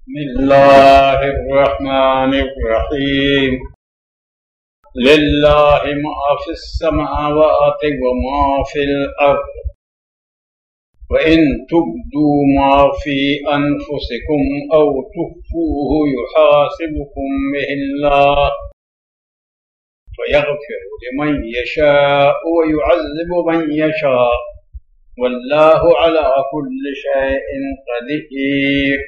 बिस्मिल्लाहिर्रहमानिर्रहीम। लिल्लाहि मा फिस समावाति व मा फिल अर्द व इन तुब्दू मा फी अनफुसिकुम औ तुख्फूहु युहासिबुकुम बिहिल्लाह फयग़फिरु लिमन यशाअ व युअज़्ज़िबु मन यशाअ वल्लाहु अला कुल्लि शैइन क़दीर।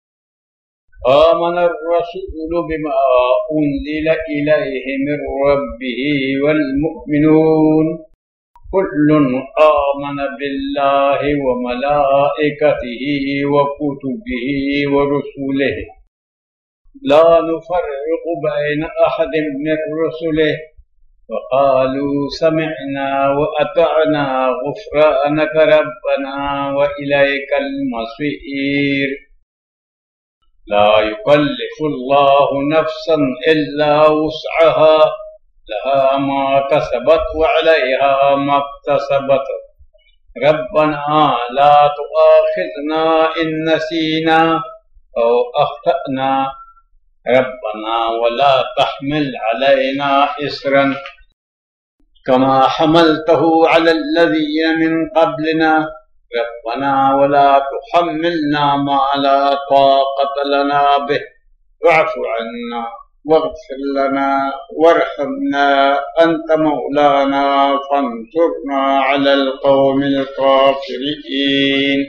आमन अर्रसूलु बिमा उन्ज़िला इलैहि मिर रब्बिही वल मुअ्मिनून कुल्लुन आमन बिल्लाहि व मलाइकतिही व कुतुबिही व रुसुलिही ला नुफ़र्रिक़ु बैन अहदिन मिर रुसुलिही व क़ालू समिअना व अतअना गुफ़्रानक रब्बना व इलैकल मसीर। ला युकल्लिफुल्लाहु नफ्सन इल्ला वुस्अहा लहा मा कसबत व अलैहा मक्तसबत। रब्बना ला तुआखिज़ना इन नसीना औ अख्तअना रब्बना वला तहमिल अलैना इसरन कमा हमलतहु अलल्लज़ीन मिन क़ब्लिना रब्बना वला तुहम्मिलना मा ला ताक़त लना बिह वअफ़ु अन्ना वग़फ़िर लना वरहमना अंत मौलाना फंसुरना अलल क़ौमिल काफ़िरीन।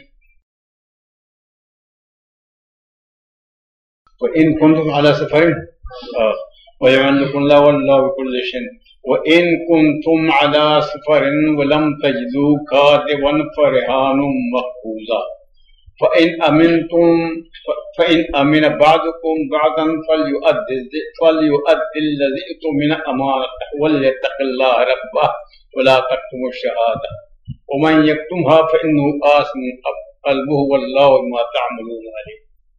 व इन कुंतुम अला सफ़रिन व यअलकुल्लाहु वल्लाहु बिकुल्लि शैइन व इन कुंतुम अला सफ़रिन व लम तजिदू कातिबन फरहानुम मक़बूज़ा फ़इन अमिन बअदुकुम बअदन फ़लयुअद्दिल लज़ी उतमिन अमानतहु वलियत्तक़िल्लाह रब्बहु व ला तक्तुमुश शहादा व मन यक्तुमहा फ़इन्नहु आसिमुन क़ल्बुहु वल्लाहु बिमा तअमलून अलीम।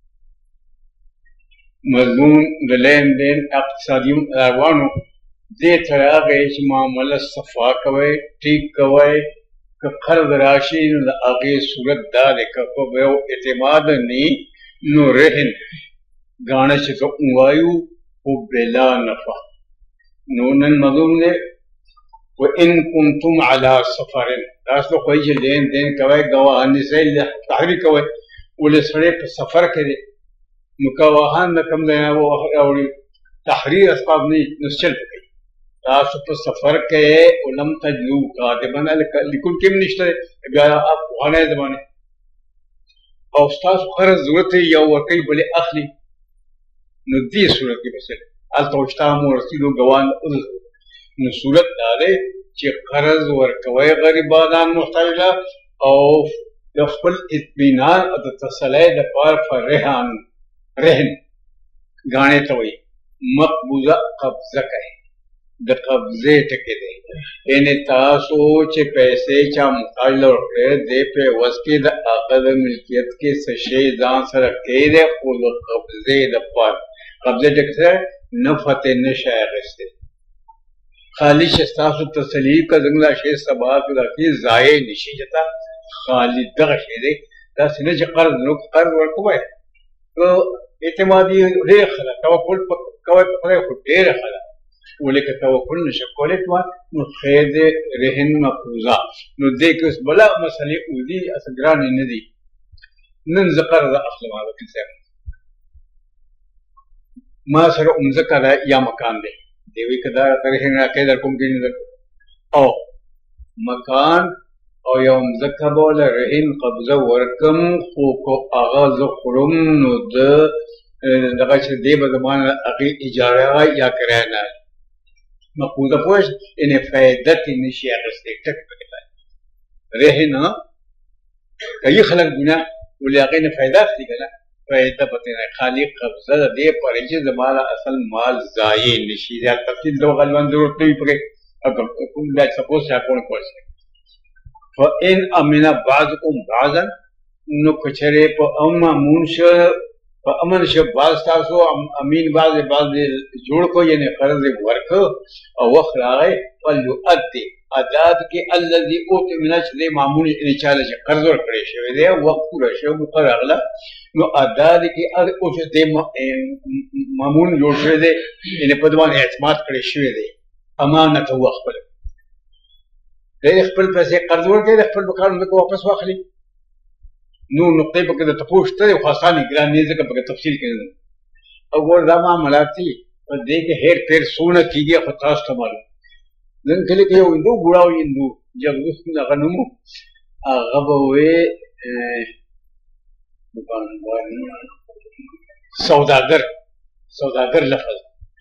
मज़मून लेन देन इक़्तिसादी अरवानो दे तरह गए मामला सफ़ा कवे ठीक कवे कर्ज राशि आगे सूरत दार को एतमाद नी नो रहन गाने से तो वायु वो बेला नफा नूनन मज़मून ने वो इन कुंतुम अला सफ़रिन दास तो कोई लेन देन कवे गवाहानी से ताहरी कवे उले सड़े पर सफ़र करे मुकावाहान न कम देना वो और तहरीर अस्बाब नहीं निश्चल गई तासु पर सफर के उलम तजलू का बना लिकुल किम निश्चल आप वहाने जमाने और उस्ताद खर जरूरत है या वकई बले अखली नदी सूरत की बस अल तोश्ता मुरसिलो गवान न सूरत डाले कि खरज वर कवे गरीबान मुहताजा और दफल इत्मीनान और तसले द पार फरहान रहन गाने तो वही मकबूजा कब्जा कहे द कब्जे टके दे यानी तासो चे पैसे चा मुताज लौटे दे पे वस्के द अकद मिल्कियत के सशे दान सर के दे खुद कब्जे द पर कब्जे टके नफत नशायर से खाली शस्तासु तसलीब का जंगला शे सबाब रखी जाए निशी जता खाली दगशे दे तसने च कर्ज नो कर्ज वर्को है तो एतमादी रे खला तवक्कुल कवे पकड़े को ढेर खला बोले के तवक्कुल नशकोले तो नो खैद रहन मफूजा नो देख उस बला मसले उदी असगरा ने दी नन ज़कर द अखलमा वकिसे मा सर ज़कर या मकान दे देवी कदा करहिना केदर कुमकिन ओ मकान और यौम ज़कर बोल रहन कब्ज़ा वरकम को आगाज़ खुरुम नुद लगाच दे बदमान अकी इजारा या कराना मकूदा पोश इन्हें फ़ायदत निशिया रस्ते तक बदला रहना कई खलक बिना उलाक़े ने फ़ायदा थी कना फ़ायदा बतना खाली कब्ज़ा दे पर इस ज़माना असल माल ज़ाये निशिया तफसील दो गलवान ज़रूरत नहीं पड़े अगर कुम बैच सपोज़ चाकों कोर्स फ़इन अमिना बाज़कुम बाज़न नो कचरे पर अम्मा मुंश په امن شو باز تاسو امین باز جوړ کو یعنی قرض ورکو او وخت راغی فلیؤدي اداد کې الذي اوت من اجل معمول ان چاله چې قرض ورکړي شوی دی وخت پوره شو مقرغله نو اداد کې اوت د معمول جوړ شوی دی یعنی په دوان اعتماد کړی شوی دی امانت هو خپل خپل پیسې قرض ورکړي خپل بکار نو واپس واخلي نو نقطې په کې د تپوش ته خاصاني ګران نه ځکه په تفصیل کې او ور دا معاملات دي په دې کې هیر پیر سونه کیږي خو تاسو ته معلوم نن کله کې یو هندو ګوړاو هندو جګوس نه غنمو هغه به وې سوداګر لفظ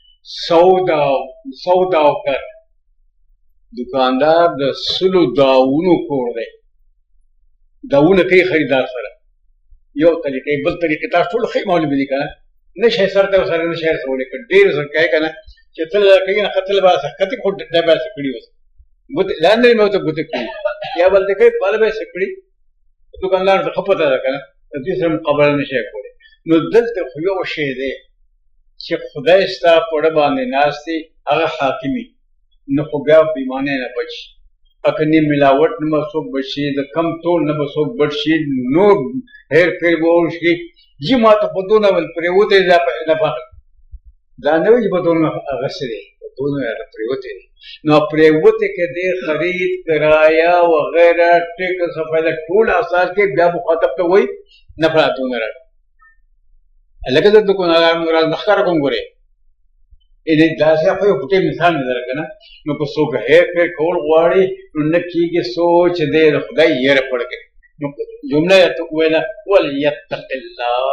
سودا وکړ دکاندار د سلو داونو کور دی داونه کوي خریدار سره یو طریقې بل طریقې تاسو ټول خې معلومه دي کنه نشه سره ته سره نشه سره ولیکل ډیر سره کوي کنه چې تل کوي نه قتل با سکت کو ډبه با سکړي وس بوت لاندې مو ته بوت کوي یا بل ته کوي بل به سکړي دکاندار ته خپته ده کنه د دې سره مقابله نشه کوي نو دلته خو یو شی دی چې خدای ستا په باندې ناشتي هغه حاکمي نو خو بیا بیمانه نه بچ اکنی ملاوٹ نہ مسوک بشی د کم تو نہ مسوک بشی نو هر پھر بول شي جی ما ته پدونه ول پریوته دا نه پخ دا نه وي پدونه غسري پدونه پریوته نو پریوته کې د خرید کرایا و غیره ټیک صفایله ټول اساس کې بیا مخاطب ته وای نه پراتونه را لکه د دکاندار مراد مخکره کوم ګوري ان داسې خو یو پټه مثال نه درکنه نو کو څوک هې په کول غواړي نو نکیږي سوچ دې خدای یې رپړکې نو جمله ته ویلا وليتق الله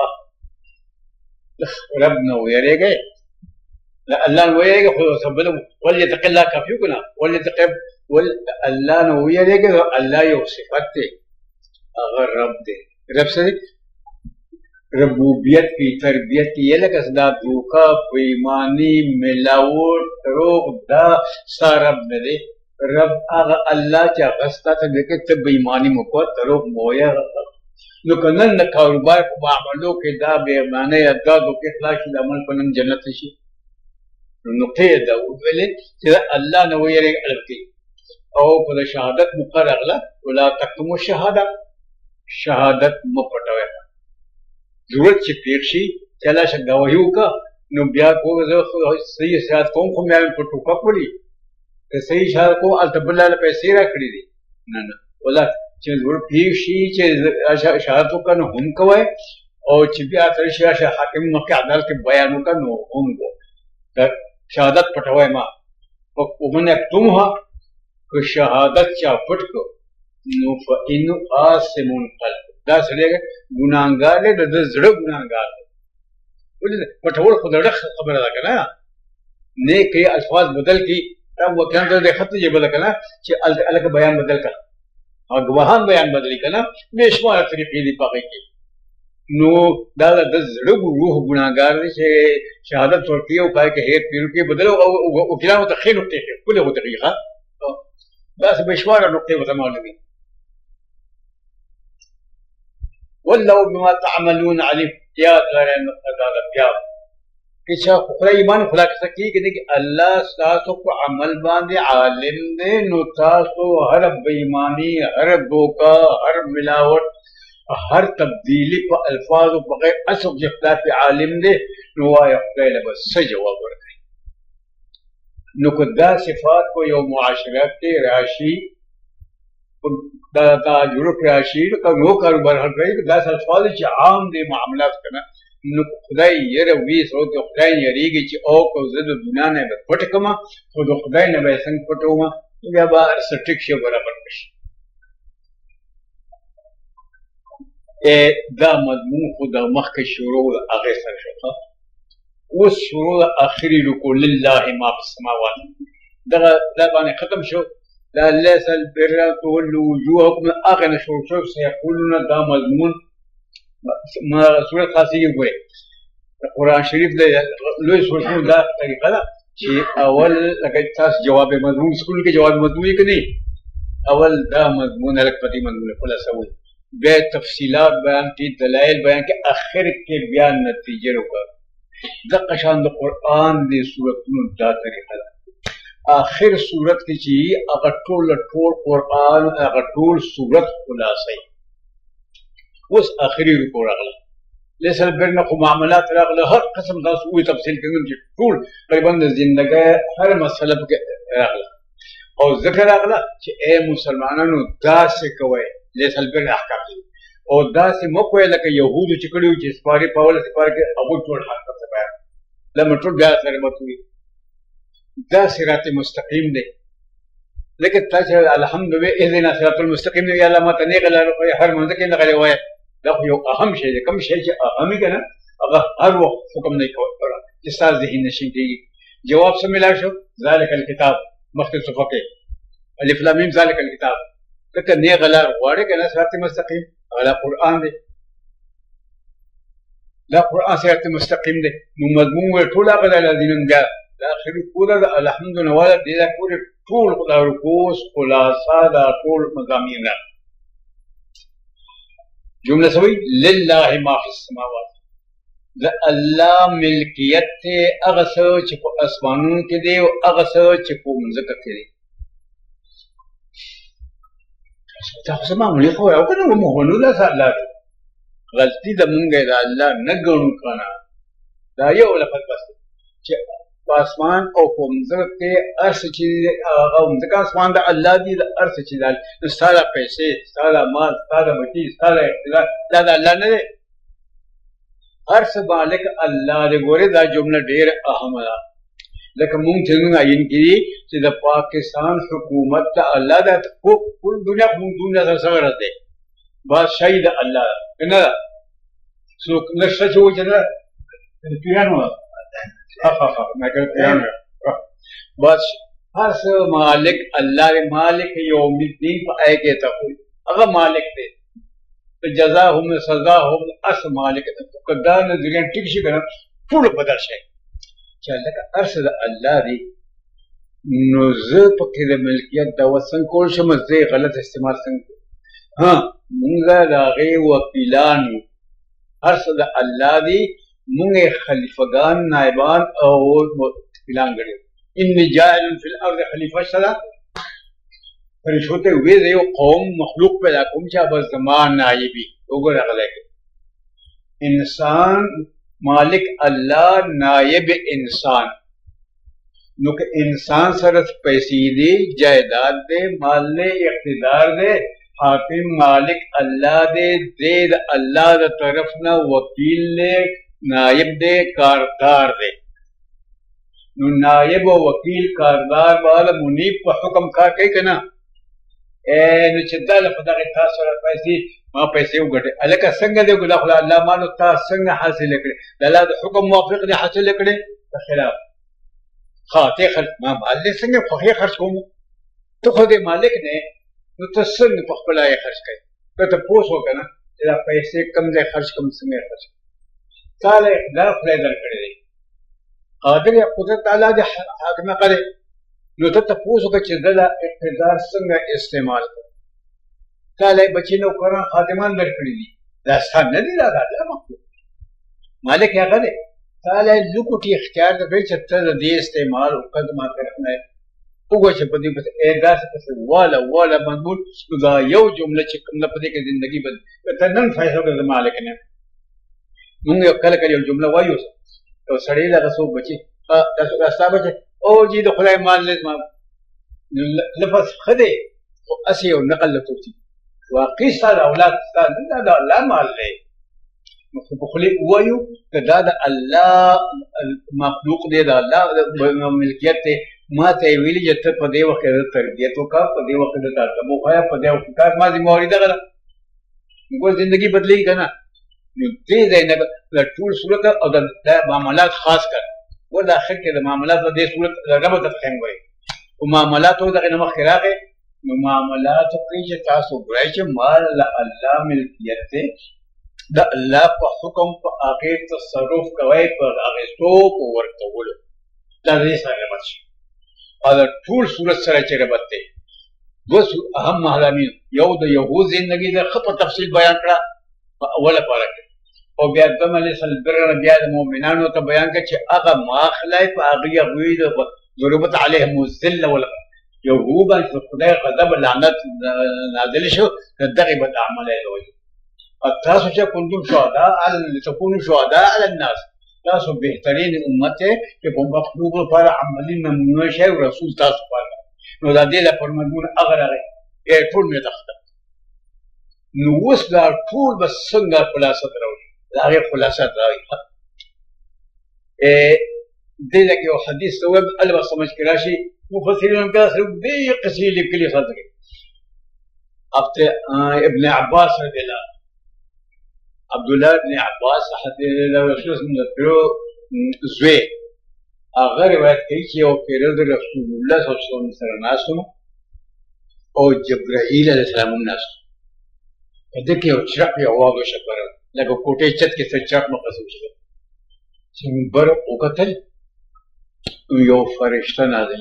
رب نو یریږي لا الله نو یریږي خو سبب وليتق الله کافي کنه وليتق الله نو یریږي الله یو صفت دی هغه رب دی رب سره ربوبیت کی تربیت کی یہ لکه دا دوکا بېماني ملاوټ دروغ دا ستا رب نه دی رب هغه الله چې هغه ستا ته لیکي ته بېماني مه کوه دروغ مه وایه نو که نن د کاروبار په معاملو کې دا بېمانۍ یا دا دوکې خلاص شي د عمل په نن جنت شي نو نقطې یې دا وویلې چې الله نه ویرېږي البته او په د شهادت موقع راغله ولا تکتموا شهادت مه پټوئ ضرورت چې پېښ شي چې الله شه ګواهي وکړه نو بیا کو زه صحیح شهادت کوم خو مې په ټوکه کولي که صحیح شهادت کو هلته بل له پیسې راکړي دي نه ولا چې ضرورت پېښ شي چې شهادت وکړه نو هم کوئ او چې بیا تر شي حاکم مخکې عدالت کې بیان وکړه نو هم شهادت پټوئ ما ومن یکتمها که شهادت چا پټ کړو نو فإنه آثم قلب دا سړی ګناهګار دی د زړه ګناهګار دی ولې پټول خو د زړه خبره ده که نه نیکې الفاظ بدل کړي دا وکیلان ته د خط یې بدل که نه چې هلکه بیان بدل کړه او ګواهان بیان بدلي که نه بې شماره طریقې دي په هغې کې نو دا د زړه روح ګناهګار دی چې شهادت ورکوي او پای کې هیر پیر کې بدل او وکیلانو ته ښې نقطې ښې ښکلې غوندې ښې ښه داسې بې شماره نقطې ورته معلومي والله بما تعملون عليم یاد لرئ نقطه دا بیا چې خدای ایمان خدا کې کېږي الله ستاسو په عمل باندې عالم دی نو تاسو هر بېایماني هر دوکه هر ملاوټ هر تبدیلی په الفاظو په غیر اصل چې خدای په عالم دی نو وایه خدای له به څه جواب ورکړي نو که دا صفات په یو معاشره کې راشي دا جوړ راشي نو کاروبار حل کوي دا الفاظ چې عام دي معاملات کنه نو خدای یې وی سو ته خدای یریږي چې او کو زه د دنیا نه پټ کما خو د خدای نه به څنګه پټوم بیا به سټیک شي برابر شي دا مضمون خو د مخکې شروع هغه سره شو اوس شروع اخري رکو لله ما في السماوات دا باندې ختم شو لا ليس البر تولوا وجوهكم اغنى شو سيقولون دا مضمون ما سورة خاصية ګوري قرآن شریف د لوی سورتونو دا طریقه ده چې اول لکه تاسو جواب مضمون سکول کې جواب مضمون کې نه اول دا مضمون لکه په دې مضمون خلاصوي بیا تفصیلات بیان کی، دلائل بیان کی، اخر کې بیا نتیجه وکړه. دغه شان د قرآن د سورتونو دا طریقه ده. آخر صورت کې چې هغه ټول قرآن هغه ټول صورت خلاصوي. اوس آخري رکوع راغله، لیسل برنه خو معاملات راغله، هر قسم تاسو وی تفصیل کوم چې ټول تقریبا د ژوندۍ هر مسله پکې راغله. او ذکر راغله چې اے مسلمانانو داسې کوئ، لیسل برنه احکام دي او داسې مه کوئ لکه یهودو چې کړي وو چې سپارې په اوله سپاره کې هغوی ټول حق ته بیان لمه ټول بیا سره مه کوي. دا صراط مستقیم دی. لیکن تا چې الحمد وی اهدنا صراط المستقیم دی، یا الله ماته نیغه لاره وایي، هر منځ کې نغلی وایه. دا خو یو اهم شی دی. کوم شی چې اهم وي که نه هغه هر وخت حکم نه کوي چې ستا ذهن نشین کېږي. جواب څه ملا شو؟ ذلک الکتاب مخکې صفحه کې الف لام میم ذلک الکتاب. ځکه نیغه لار غواړې که نه صراط مستقیم هغه قرآن دی. دا قرآن صراط مستقیم دی. نو مضمون وی ټول هغه دی الذین بیا د آخري پوره د الحمد نواله دې دا پورې ټول دا رکوع خلاصه دا ټول مضامین ده. جمله سوی لله ما فی السماوات، د الله ملکیت دی هغه څه چې په اسمانونو کې دی او هغه څه چې په مځکه کې دی. دا خو څه معمولي خبره او که نه موږ ونو داسې الله دی. غلطي د مونږ د الله نه ګڼو که نه. دا یو لفظ بس دی چې په اسمان او په مځکه کې هر څه چې دی هغه مځکه اسمان د الله دی، د هر څه چې دی نو ستا د پیسې، ستا د مال، ستا د مټي، ستا د اقتدار دا د الله نه دی. هر څه مالک الله دی. ګورې دا جمله ډېره اهمه ده. لکه مونږ چې مونږ عین کړي چې د پاکستان حکومت د الله ده، ټول دنیا مونږ دنیا سره څه غرض دی؟ بادشاهي د الله ده که نه ده؟ څوک نشته چې وایي چې نه پیرانو ده بس هر څه مالک الله دی. مالک یوم الدین په آیه کې ته وایي هغه مالک دی. جزا هم سزا هم اس مالک دی. که دا نظریه ټیک شي که نه ټول بدل شي چې لکه هر څه د الله دی. نو زه پکې د ملکیت دعوه څنګه کول شم؟ زه غلط استعمال څنګه کوم؟ ها مونږ د هغې وکیلان یو. هر څه د الله دی. مونږ خلیفګان، نایبان او وکیلان ګڼو. انی جاعل فی الارض خلیفه شته. فرشتو ته وایي زه یو قوم مخلوق پیدا کوم چې به زما نایب وي. وګوره غلی انسان مالک الله، نایب انسان. نو که انسان سره پیسې دی، جایداد دی، مال دی، اقتدار دی، حاکم مالک الله دی، دی د الله د طرف نه وکیل دی، نائب دے، کاردار دے. نو نائب و وکیل کاردار والا منیب په حکم کار کوي که نه؟ نو چې دا له په دغې تا سره پیسې ما پیسې وګټې هلکه څنګه دی دا خو د الله مالو تا څنګه حاصلې کړې؟ د الله د حکم موافق دې حاصلې کړې په خلاف. ښه ته خرڅ ما مال دې څنګه خوښې خرڅ کوم؟ ته خو دې مالک دی نو ته څنګه په خپله یې خرڅ کوې؟ ته تپوس وکړه نه چې دا پیسې کوم ځای خرڅ کوم، څنګه یې خرڅ کوم؟ تعالی اقتدار خدای درکړی دی، قادر یا قدرت تعالی دې حاکم کړی. نو ته تپوس وکړه چې زه دا اقتدار څنګه استعمال کړم؟ تعالی بچي نوکران خادمان درکړي دي، دا ستا نه دي، دا د الله مخلوق مالک یې هغه دی. تعالی لوکوټي اختیار درکړی چې ته د دې استعمال وکړه زما طرف نه وګوره چې په دې پسې داسې پسې واله مضمون. نو دا یو جمله چې کوم ده په دې کې زندګي بدل ته نن فیصله وکړه زما مالک نه. مونږ یو کله کله یو جمله وایو یو سړی دغه څوک بچي دا ستا بچی او جی د خدای مال دی زما لفظ ښه دی خو هسې یو نقل له توتي واقعي ستا د اولاد ستا نه دا د الله مال دی. نو خو په خولې ووایو که دا د الله مخلوق دی، د الله ملکیت دی. ما ته یې ویلي چې ته په دې وخت کې د تربیت وکړه، په دې وخت کې د تعلیم وښیه، په دې وخت کې کار ما ذمهواري دغه ده. ګور زندګي بدلېږي که نه؟ نو دې ځای نه د ټول صورت او د معاملات خاص کړ ګور د اخر کې د معاملات د دې صورت ربط ته څنګه وایي خو معاملاتو دغې نه مخکې راغی. نو معاملاتو کې چې تاسو ګورئ چې مال د الله ملکیت دی، د الله په حکم په هغې تصرف کوئ، په اخیستو په ورکولو. دا د دې سره ربط شي او د ټول صورت سره چې ربط دی دوه اهم مهلامین یو د یهود زندگی د خط تفصیل بیان کړه په اوله پاره کې او بیا دم علی صلی الله بیا د مؤمنانو ته بیان کړ چې هغه ماخلای په هغه غوی د ضربت علیهم الذل ولا یهود چې خدای غضب لعنت نازل شو دغه بد اعمال لوي تاسو چې کوم شهدا علی تكونوا شهدا علی الناس تاسو بهترین امت چې په مخلوق لپاره عملی نمونه شي رسول تاسو پاره نو دا دې لپاره فرمایي هغه راغی ټول مې تخته نو اوس دا ټول بس څنګه خلاصه راوړي دا هغه خلاصه راوړي دې لکه یو حدیث ته وب البا سمجھ کې راشي مفسرین کا دې قصې لیکلي خاطر ابن عباس رضی الله عبد الله بن عباس حتی له رسول الله زوی هغه روایت کوي چې یو پیرو د رسول الله صلی الله علیه وسلم سره ناسو او جبرائیل علیه السلام ناسو دې کې یو چرپ یو واغ شپره لکه کوټې چت کې څه چرپ مقصد شي چې بر وکتل یو فرشته نازل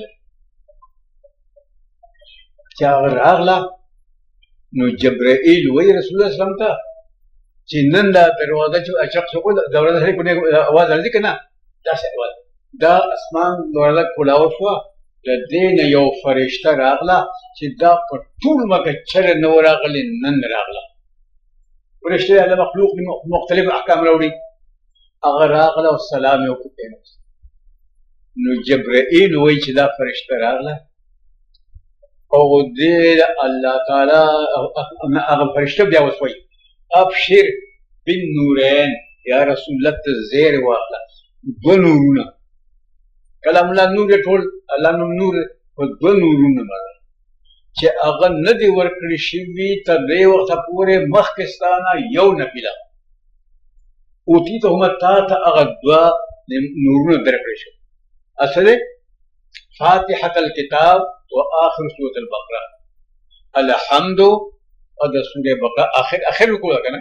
چې هغه راغله نو جبرائیل وی رسول الله صلی الله علیه وسلم ته چې نن دا دروازه چې اچق شو دروازه سره کومه आवाज راځي کنه دا څه आवाज دا اسمان دروازه کولاو شو د دین یو فرشته راغله چې دا په ټول مکه چر نو راغلی نن راغله فرشته له مخلوق مختلف احکام راوړي هغه راغله او سلام یې وکړ نو جبرائیل وایي چې دا فرشته راغله او دې الله تعالی هغه فرشته بیا وسوي ابشر بالنورين يا رسول الله تزير واخلا دو نورونه کلام الله نور ټول الله نور دو نورونه مړه چې هغه ندی ورکړی شي تر دې وخت پورې مخکستانه یو نبیلا او تی ته هم تا ته هغه دوا نورونه درکړی شو اصله فاتحه الكتاب واخر سوره البقره الحمد او د سوره بقره اخر کو کنه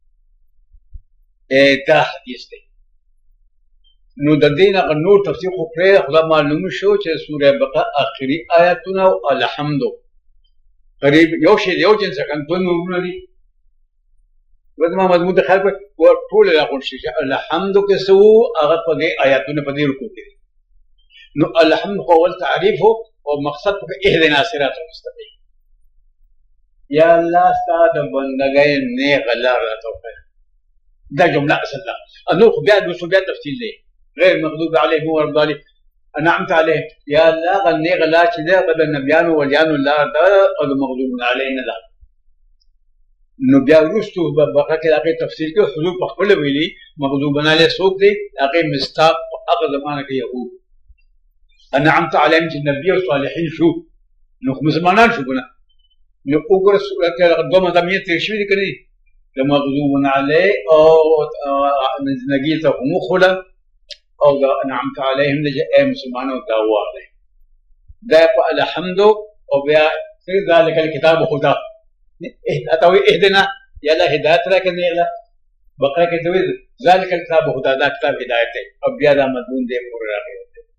دا حدیث دی نو د دین هغه نور تفسیر خو پرې خدا معلوم شو چې سوره بقره اخري آیاتونه او الحمد قریب یو شی یو جنس کنه په نورونه دي ودما مضمون د خلق او ټول راغون شي الحمد کې سو هغه په دې آیاتونه په دې رکو کې نو الحمد هو تعریف او مقصد په اهدنا صراط المستقیم یا الله ستاسو بندګۍ نه غلا راټوکه دا جمله اصل ده انو بیا د بیا تفصیل دی غیر مغضوب علیهم ولا الضالین انعمت علیهم یا الله غنی غلا چې ده د نبیانو ولیانو الله دا او مغضوب علینا ده نو بیا وروستو بقره کې هغه تفصیل کې حضور په خپل ویلي مغضوب علیه څوک دی هغه مستاق هغه زمانه کې یهود انعمت علیهم چې نبی او صالحین شو نو مسلمانان شو کنه نو وګوره سورته دوه مضامین تیر شوي دي کنه د مغضوب علی او زندگی ته مخله او دا انعمت علیهم د اے مسلمانانو دا واله دا په الحمد او بیا ذلك الكتاب خدا اتوي اهدنا یا له هدایت راکنه یا بقره کې دوی ذلك الكتاب خدا دا کتاب هدایت او بیا دا مضمون دی پور راغی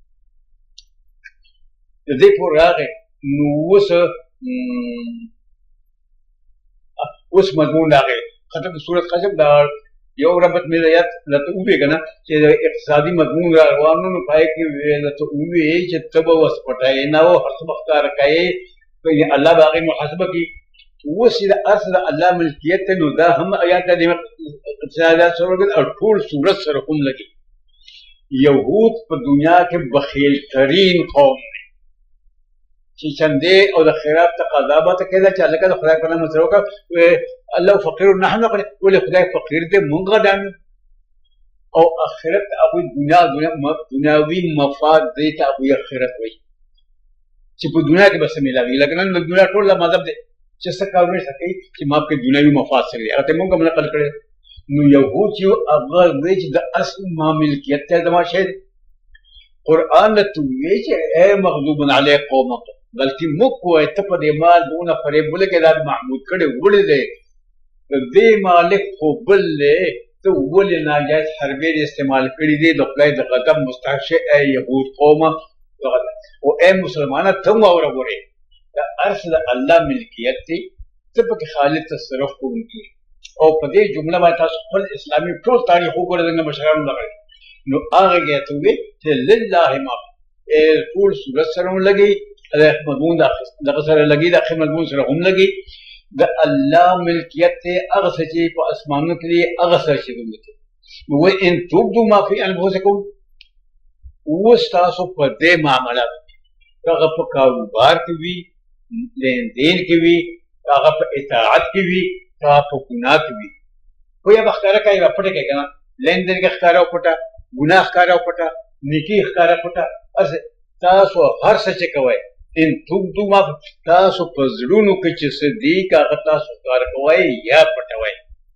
دې پور راغی نو اوس مضمون راغی ختم سورۃ قصب دا یو ربط مې یاد لته وې کنه چې اقتصادي مضمون روانو نو پای کې لته وې چې تبو وس پټای نه او هر څه مختار کوي په الله باغی محاسبه کی وسیله اصل الله ملکیت نو دا هم آیات د اقتصادات سره او ټول سورۃ سره کوم لګي يهود په دنیا کې بخیل ترین قوم چې چندې او د خیرات تقاضا به ته کېده چې هلکه د خدای په نامه سره وکړه الله فقیر نحن ولې خدای فقیر دی مونږ غدان او آخرت هغوی دنیاوي مفاد دی ته هغوی آخرت وایي چې په دنیا کې به څه میلاوي لکه نن د دنیا ټول مذهب دی چې څه کارونه څه کوي چې ما په دنیاوي مفاد سره دی هغه ته مونږ هم نقل کړی نو یهود چې هغه وایي چې د اصل ما ملکیت ته زما شی دی قرآن ته وایي چې اے مغضوب علی قومک بلکې موږ وایي ته په دې مال دونه فریب ولګې دا محمود کړی ولې دی د دې مالک خو بل دی ته ولې ناجایز حربې استعمال کړي دي د خدای د غضب مستحق شي ای یهود قومه او ای مسلمانان ته واوره ګورئ د ارث د الله ملکیت دی ته پکې خالد تصرف کوونکی او په دې جمله باندې تاسو خپل اسلامي ټول تاریخ وګورئ د مشرانو دغه نو هغه کې ته وي چې لله ما ټول صورت سره لګي د مضمون دغه سره لګي د مضمون سره هم لګي د الله ملکیت ته هغه څه چې په اسمانونو کې هغه څه چې دی و ان تبدو ما فی انفسکم وستاسو په دې معاملات هغه په کاروبار کې وي لین دین کې وي هغه په اطاعت کې وي هغه په ګناه کې وي خو یا بختاره کوي پټه کوي کنه لین دین کې ښکارا او پټه ګناه ښکارا او پټه نیکی ښکارا پټه تاسو هر څه چې کوئ ان تبدو ما تاسو په زړونو کې چې څه دي هغه تاسو ښکار کوئ یا پټوئ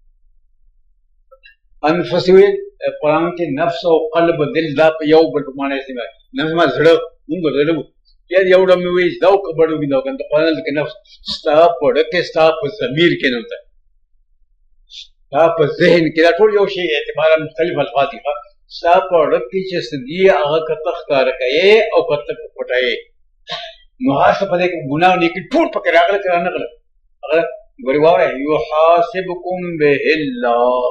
انفس وی قرآن کې نفس او قلب دل دا په یو بل معنی استعمال نفس ما زړه موږ زړه یا یو ډول مې وی دا کبړو وینو کنه قرآن کې نفس ستا پړ کې ستا په ضمیر کې نه وته ستا په ذهن کې دا ټول یو شی اعتبارا مختلف الفاظ دي ستا پړ کې چې سدي هغه کته ښکار کوي او کته پټای نو هغه په دې ګناه نه کې ټول پکې راغله کړه نه غله هغه ګورواړه یحاسبکم به الله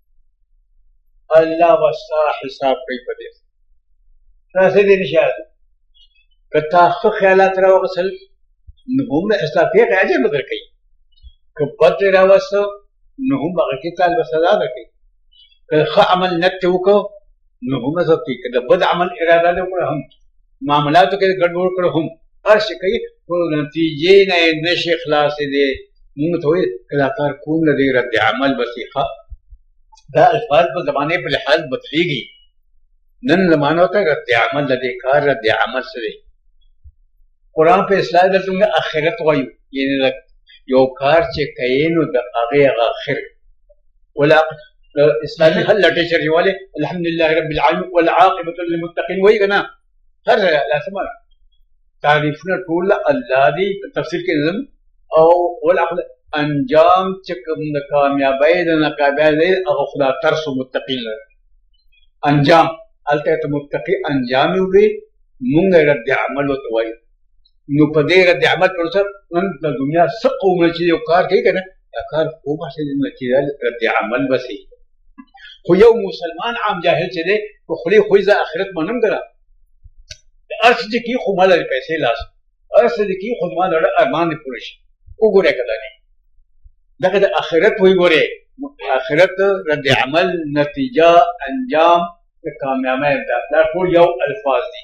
الله واستا حساب کوي په دې تاسو دې نشاله کته خو خیالات راوغسل نو هم حساب کې اجر بدل کوي که بد راوسو نو هم هغه کې تعالی سزا درکوي که ښه عمل نت وکړو نو هم زه کوي که بد عمل اراده وکړو هم معاملاتو کې ګډوډ کړو هم هر شي کوي خو نتیجې نه نشي خلاص دي موږ ته وایي کله کار کوم نه دی رد عمل بسیخه دا الفاظ په زمانه په لحاظ بدلېږي نن زمانو ته رد عمل د کار رد عمل سره قرآن په اصلاح د څنګه اخرت وایو یعنی یو کار چې کوي نو د هغه اخر ولا اسلامي حل لټه شریواله الحمدلله رب العالمین والعاقبه للمتقین وایي کنه هر لازم تعریفونه ټول الله دی تفسیر کې نظم او والعقل انجام چې کوم د کامیابی د ناکامیابی هغه خدا ترس متقین لري انجام الته متقی انجام وي مونږ رد عمل وتوي نو په دې رد عمل پر سر نن د دنیا سقو مل چې یو کار کوي کنه دا کار خو به چې رد عمل وسی خو یو مسلمان عام جاهل چې دی خو خلی خو ځ اخرت منم ګره ارث دې کی خو مال پیسې لاس ارث دې کی خو مال ارمان دې پوره شي وګوره کله نه دغه د آخرت وی ګوره آخرت رد عمل نتیجه انجام کامیابی دا ټول یو الفاظ دي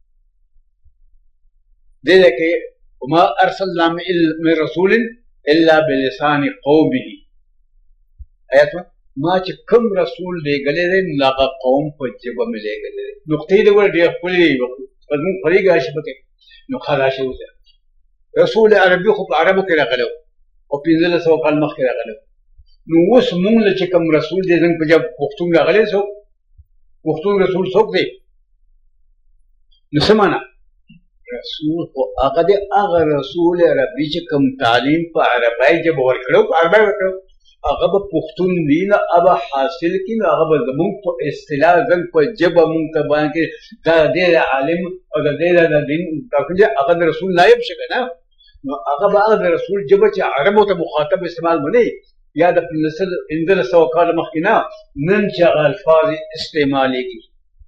دې کې وما ارسلنا من رسول الا بلسان قومه آیات ما چې کوم رسول لېږلی دی هغه قوم په ژبه مې لېږلی دی نقطې دې ګوره ډېر ښکلې دي زموږ فرېږي راشي پکې نو ښه راشي اوسه رسول عربي خو په عربو کې راغلی او 1500 کال مخکې راغلی نو اوس مونږ له چې کوم رسول دی زموږ په ژبه پښتون راغلی څوک پښتون رسول څوک دی نو څه معنا رسول خو هغه دی هغه رسول عربي چې کوم تعلیم په عربی ژبه ورکړو په عربی ورکړو هغه به پښتون دی نه هغه حاصل کړي نو هغه به زموږ په اصطلاح زموږ په ژبه مونږ ته باندې دا ډېر عالم او د دې د دین هغه د رسول نایب شي که نه نو هغه به هغه د رسول ژبه چې عربو ته مخاطب استعمال مني یا د 1500 کال مخکې نه نن چې هغه الفاظ استعمالېږي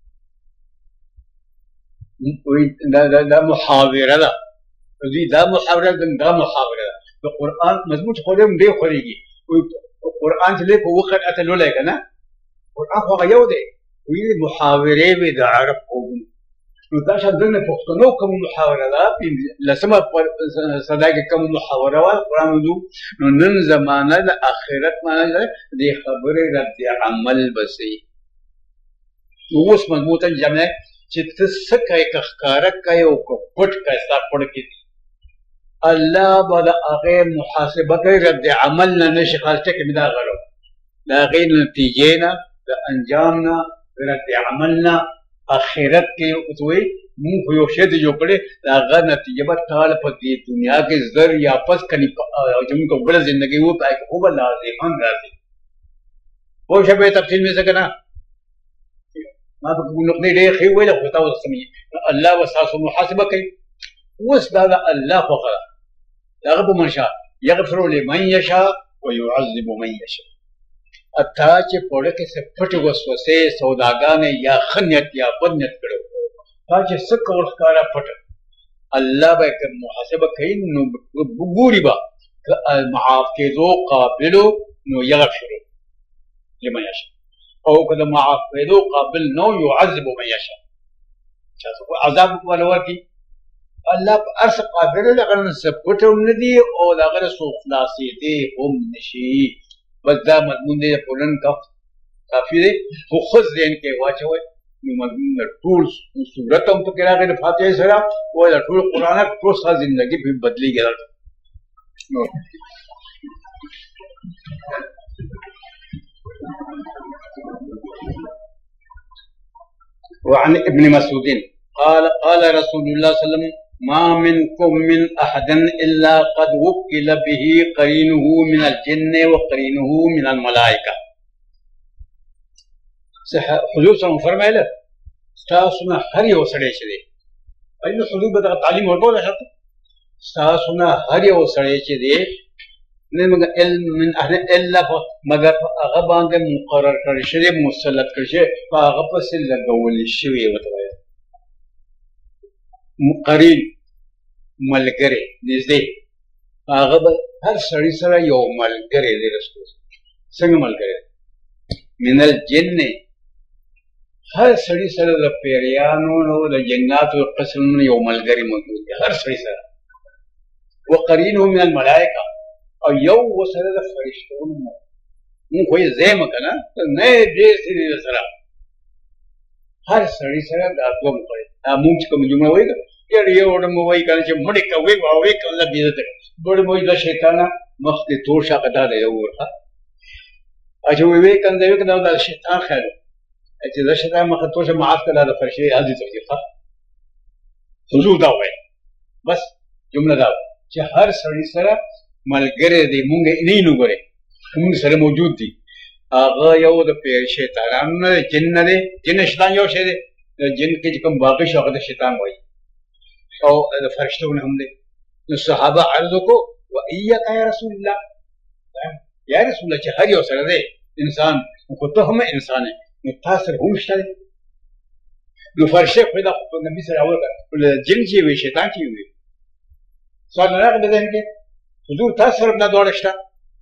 دا محاوره ده دا محاوره ده د قرآن مضمون چې خو دې هم ډېر خورېږي قرآن چې په وخت اتلولی که نه قرآن خو هغه یو دی ویلې محاورې وې د عرب قومونو نو دا شان دلته پښتنو کوم محاوره ده لسمه صدا کې کوم محاوره وه قرآن وضو نو نن زمانه د آخرت معنی ده دې خبرې رد عمل بسې اوس مضموطا جمع چې ته څه کوې که ښکاره کوې او که پټ کوې ستا پړ کې دي الله به د هغې محاسبه کوي رد عمل نه نشي خالصه کې مې دا غلو د هغې نتیجې نه د انجام نه رد عمل نه آخرت کې ورته وایي مونږ خو یو شی دی جوړ کړی د هغه نتیجه به تاله په دې دنیا کې زر یا پس کني زموږ کو بله زندګي و پای خو به لازمان راځي پوه شوې په تفصیل مې څه که نه ما په نقطې ډېر ښې وویله خو تاسو سمې الله به ستاسو محاسبه کوي اوس دا د الله خوښه ده هغه په منشا یغفر لمن یشاء ويعذب من یشاء. اته چې پوره کې څه پټ وسوسه سوداګانې یا خنیت یا بدنیت کړو تا چې څه کول ښکارا پټ الله به کوم محاسبه کوي نو ګوري با معاف کېدو قابلو نو یغفر لمن یشاء او کله معاف کېدو قابل نو يعذب من یشاء چې عذاب ولور کی الله ارس قابل لغن سپټو ندي او لغن سو خلاصي دي هم نشي بس دا مضمون دی پولن کافی دی خو خود ذهن کې واچوي نو مضمون ټول صورت هم پکې راغی د فاتحه سره او د ټول قرآن ټول سره زندگی په بدلیږي وعن ابن مسعود قال رسول الله صلى الله عليه وسلم ما منكم من أحد إلا قد وكل به قرينه من الجن وقرينه من الملائكة. حضور صلى الله عليه وسلم فرمایله تاسو نه هر یو سړی چې دی ایله حضور به تعلیم ورکول شته تاسو نه هر یو سړی چې دی نه مګر علم من اهل الا مگر هغه باندې مقرر کړی شوی مسلط کړی شوی هغه پسې لګول شوی وته قرین ملګری نږدې هغه به هر سړی سره یو ملګری دی رسول څنګه ملګری من الجن هر سړی سره د پیریانو او د جناتو قسم یو ملګری موجود دی هر سړی سره وقرینه من الملائکه او یو وسره د فرشتو نو خو یې زېم کنه نه دې سره هر سړی سره د اتوم کوي موږ کوم جمله وایي یو ډم وایي کنه چې مړ کوي واوي کله دې ته ډوړ مو د شیطان مخ ته تور شاکه دا دی ورته اجه وی کنه یو کنه د شیطان خیر چې د شیطان مخ ته څه معاف کړه د فرشتي هدي تفصیل حضور دا وایي بس جمله دا چې هر سړی سره ملګری دی مونږ نه نو غره مونږ سره موجود دي هغه یو د پیر شیطانانو نه جن نه دی جن شیطان یو شی دی جن کې کوم باقي شوغه د شیطان وایي او د فرشتو نه هم دی نو صحابه عرض کو و اياك يا رسول الله یا رسول الله چې هر یو سره دی انسان خو ته هم انسان نو تاسو هم شته نو فرشته په دغه نبی سره اورګه جن چې وي شیطان چې وي سوال نه راغلی ده کې حضور تاسو سره نه دوړ شته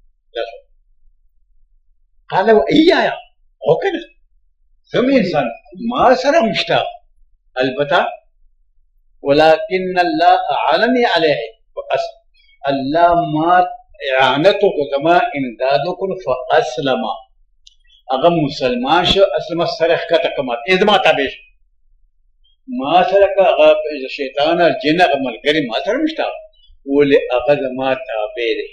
قال و ايايا او کنه سم انسان ما سره مشتا البته ولكن الله اعلني عليه واسلم الله ما اعانته وزما امدادكم فاسلم اغه مسلمان شو اسلم سره کته کما ازما تابع ما سره هغه شیطان جن هغه ملګری ما سره مشتا ولې هغه زما تابع دی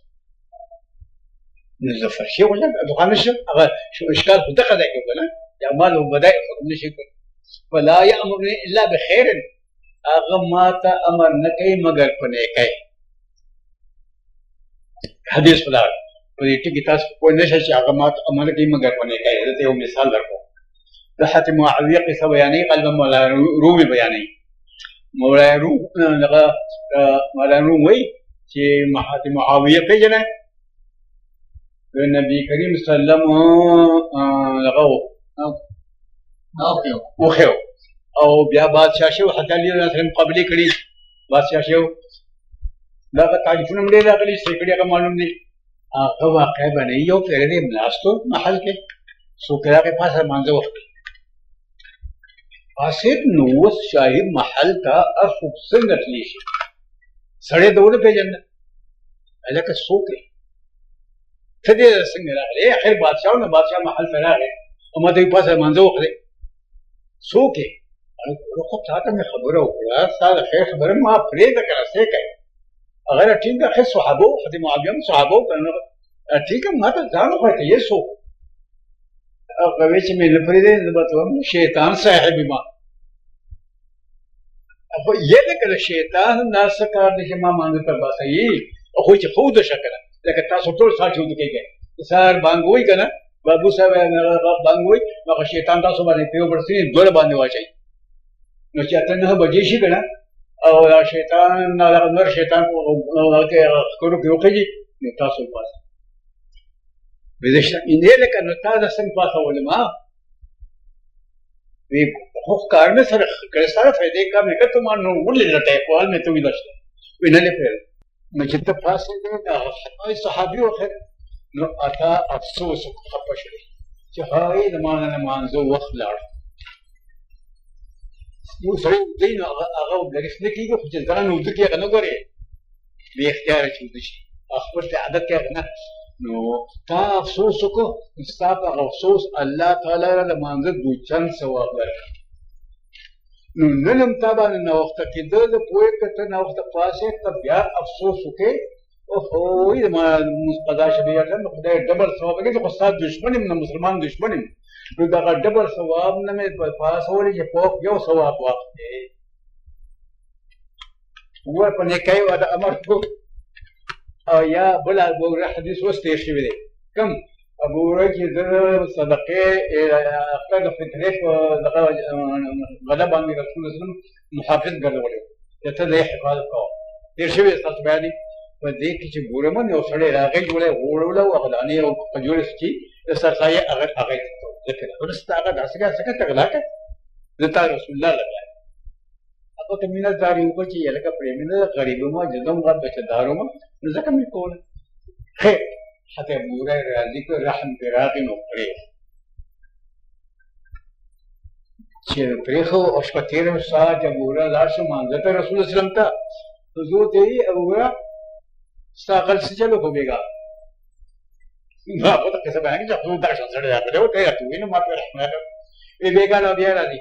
نو زه فرشي ولا دغه نشم هغه شو اشکال خو دغه دی کنه یا مال وبدای حکم نشي ولا يأمرني الا بخير هغه ما ته امر نه کوي مگر په نیکۍ حدیث خدا په دې ټکی تاسو کوی نشئ چې هغه ما ته امر کوي مگر په نیکۍ زه یو مثال درکوم د حاتم معاویه قصه بیانې قلب مولا رومي بیانې مولا روم دغه مولا روم وایي چې حاتم معاویه پیژنه نبی کریم صلی الله علیه وسلم دغه وخیو او بیا بادشاہ شو حتی علی سره مقابله کړي بادشاہ شو دا تعریفونه مې راغلي سیکړي هغه معلوم دي هغه واقع باندې یو پیر دی ملاستو محل کې سو کراغه پاسه مانځه وخت پاسه نو شاهي محل کا ارخ څنګه تلی شي سړې دوله پیژن الکه سوکه ته دې څنګه راغلي اخر بادشاہ نو بادشاہ محل ته راغی او ما دې پاسه مانځه وخت سوکه خو تاسو مې خبره وکړه ساده خیر خبره ما پرې ده کړه څه کوي اگر ټینګه خو صحابه خدای معاویه صحابه کنه ټیک ما ته ځان خو ته یې سو هغه چې مې لپاره دې نبته شیطان صاحب ما خو یې کله شیطان ناس کار دې ما مانګ ته باسي خو چې خود شکل لکه تاسو ټول ساتو دې کېږي سار بانګوي کنه بابو صاحب بانګوي نو شیطان تاسو باندې پیو ورسې ډول باندې واچي نو چې اته نه بجې شي کنه او دا شیطان نر شیطان خکرو کې وخېږي نو تاسو وباسئ. اینې لکه نو تا د څنګه پاڅولم وی خو کار مې سره کړی سره فایدې کار مې کړ ته ما نو ولې لټې کول مې ته ویل شته وی نه لپاره نو چې ته پاسې دا صحابي وخت نو اتا افسوس خپه شو چې هاي د مان نه مانزه وخت لاړ یو سره دین هغه لګښت نه کیږي خو چې ځان نو دکې نه غوري به اختیار شي د شي خپل عادت کې نه نو تا افسوس وکړو ستا په افسوس الله تعالی له مانزه دوی چند ثواب ورکړي نو نن هم تا باندې نوښته کېده د پوهې کته نوښته پاسې ته بیا افسوس وکړې اوهو ما قضا شوې یم نو خدای ډبل ثواب وکړي خو ستا دشمن یم نه مسلمان دشمن یم نو دغه ډبل ثواب نه مې پاسولې چې پوک یو ثواب واخلې ور په نیکۍ واده امر وکړو او یا بل ابو هريره حدیث اوس تېر شوی دی کوم ابو هريره چې د صدقې خپل فطرې په دغه غله باندې رسول الله صلی محافظ ګرځولی چې ته د حفاظت کوه تېر شوی ستاسو بیان په دې کې چې ګورمن یو سړی راغی جوړی غوړوله او هغه دانې او کجورې چې د سرسایې هغه ذکر ورسته هغه داسې څنګه تغلا کړه د تا رسول الله لګا هغه ته مینه داري وکړه چې لکه پرېمینه غریب ما جدم غا بچدارو ما نو ځکه مې کوله خیر حتی ابو هريره راضي کړ رحم پرې راغی نو پرې چې پرېښو او شپه تېره ساعت ابو هريره لاړ شو مانځه ته رسول الله سلم ته حضور ته یې ابو هريره ستا عقل څه چلو خو بېګا نو هغه ته قصه بیان کړي چې حضور دا شان سړی راغلی و ته یې راته ووایي نو ما پرې رحم راکړ ویې بېګا نو بیا راځي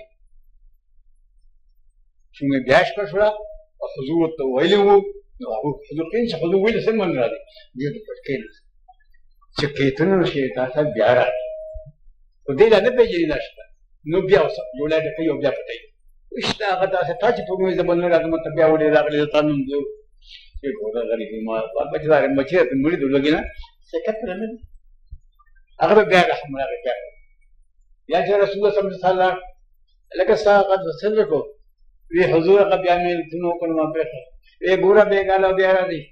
څنګه بیا شپه شوه او حضور ورته ویلي وو نو حضور کېن چې حضور ویلي څنګه باندې راځي دې ته پټ کېناست چې کېتنه شي دا څه بیا راځي خو دې لا نه پېژني دا شته نو بیا یو لا ډکوي او بیا پټوي شته هغه داسې تا چې په موږ زه بل نه راځم ته بیا ولې راغلی تا نوم زه چې ټوله غریبي ما بچدار مچې ته مړي د لګي نه سکت نه هغه به بیا رحم راغی بیا چې رسول الله صلی الله علیه وسلم لکه ستا هغه څنګه کو وی حضور هغه بیا مې دنو کړو ما پرېښه وی ګوره بېګاله بیا راځي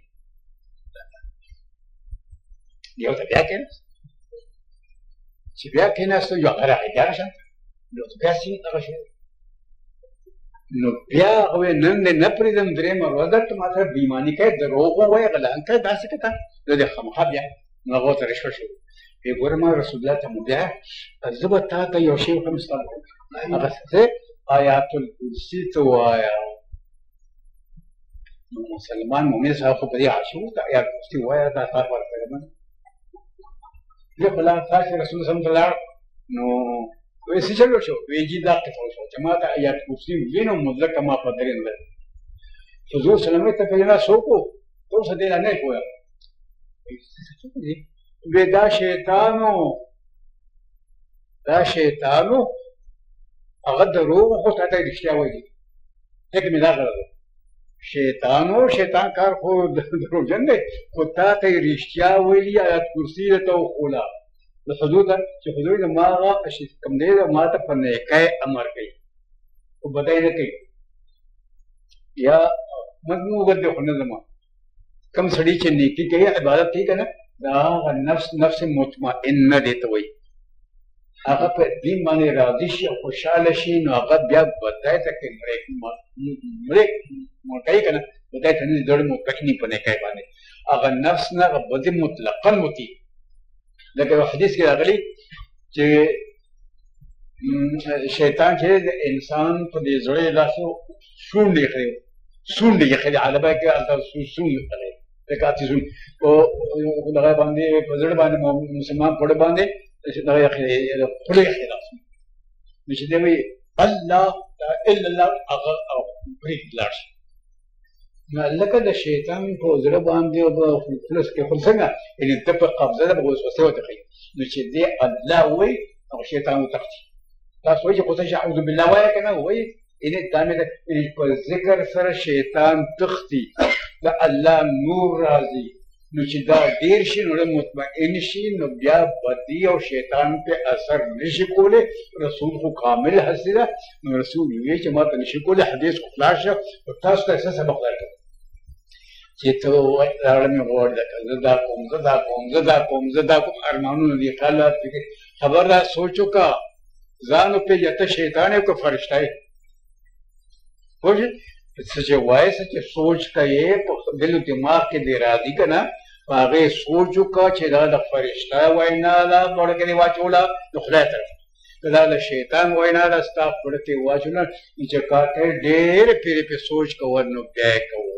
یو ته بیا کېناست چې بیا کېناستو یو هغه راغی بیا راشه نو بیا څنګه هغه شو نو بیا هغه ویل نن دې نه پرېږدم درېیمه ورځ ده ته ما سره بېایماني کوې دروغ ووایې غلان کوې داسې که ته نو دې خامخا بیا نو هغه ورته رشوه شو وی ګوره ما رسول الله ته مو بیا زه به تا ته یو شی وکړم ستا هغه څه آیات الکرسی ته ووایه نو مسلمان مؤمن صاحب خو په دې عاشق ته آیات الکرسي ووایه دا کار ورکړی من زه خو لا تاسې رسول صلی ته لاړ نو وایي څه چل وشو وایي جي دا قصه وشوه چې ما ته آیات الکرسي وویل نو مطلقه ما په درې نه حضور صلی الله ته پېژنه څوک و ته اوس دې لا نه یې پوهه څوک دی وایي دا شیطانو هغه دروغ خو تا ته رښتیا وایي ځکه مې دا غرض شیطان کار خو دروغجن دی خو تا ته یې رښتیا ویلي آیات کرسي درته وښوله د حضور ته چې حضور د ما هغه کوم دی ما ته په نیکۍ امر کوي خو بدۍ نه کوي یا مضمون وګت دی خو نه زما کوم سړي چې نیکي کوي عبادت کوي که نه دا هغه نفس مطمئنه دی ته وایي هغه په دین باندې راضي شي او خوشحاله شي نو هغه بیا بدای ته کوي مړی کوي که نه بدای ته نه زړه مطلق نه په نیکۍ باندې هغه نفس نه هغه بدي مطلقا وکړي لکه یو حدیث کې راغلي چې شیطان چې د انسان په دې زړه یې لاسو شونډې ایښی سونډې ایښی عربی کې هلته سونډ ایښی لکه اتیزون په دغه باندې په زړه باندې مسلمان پړه باندې دغه خوله ایښی لاسو نو چې دی وایي الله لا الا الله هغه پرېږدي لاړ شي نو لکه د شیطان په زړه باندې او په خوله کې خو څنګه یعنې ده په قبضه ده په وسوسې ورته کوي نو چې دی الله وایي هغه شیطان وتښتي تاسو وایي چې خو ته چې اعوذ بالله وایه که نه وایي یعنې دا مې ده په ذکر سره شیطان تښتي د الله نور راځي نو چې دا ډیر شي نو مطمئن شي نو بیا بدی او شیطان په اثر نشي کوله رسول خو کامل هستی ده نو رسول وی چې ما ته نشي کوله حدیث خو خلاص شه او تاسو ته څه سبق درکړم چې ته راړم غوړ ده زدا کوم ارمانونه دي خلک خبر را سوچو کا ځان په یته شیطان کو فرشتہ خوش چې وایي چې سوچ کوي په دل دماغ کې دی راځي کنه هغه سوچو کا چې دا د فرشتہ وینا لا پړ کې واچولا نو خدای طرف دا د شیطان وینا دا ستا پړ کې واچولا چې کا ته ډېر پیری په سوچ کوو نو بیا کوو